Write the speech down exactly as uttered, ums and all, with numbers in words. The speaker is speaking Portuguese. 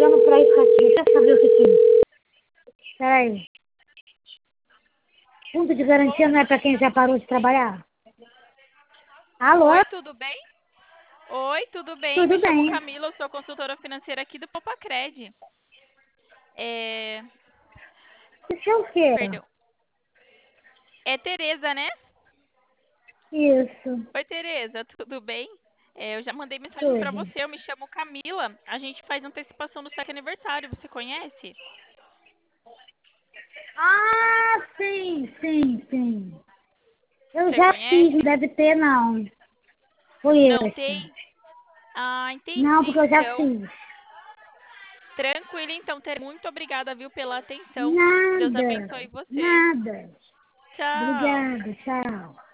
ligando pra isso aqui. Quer saber o que que é? Peraí. Fundo de garantia não é pra quem já parou de trabalhar? Alô? Oi, tudo bem? Oi, tudo bem? Tudo Me chamo bem. Camila, eu sou consultora financeira aqui do Popacred. É... Isso é o quê? Perdão. É Tereza, né? Isso. Oi, Tereza, tudo bem? É, eu já mandei mensagem pra Tudo. você, eu me chamo Camila. A gente faz antecipação do seu aniversário, você conhece? Ah, sim, sim, sim. Eu Você já fiz, não conhece? deve ter não. Foi Não esse. tem? Ah, Não, entendi, porque eu já então. fiz. Tranquilo, então, Tereza. Muito obrigada, viu, pela atenção. Deus Nada, abençoe você. nada. Tchau. Obrigada, tchau.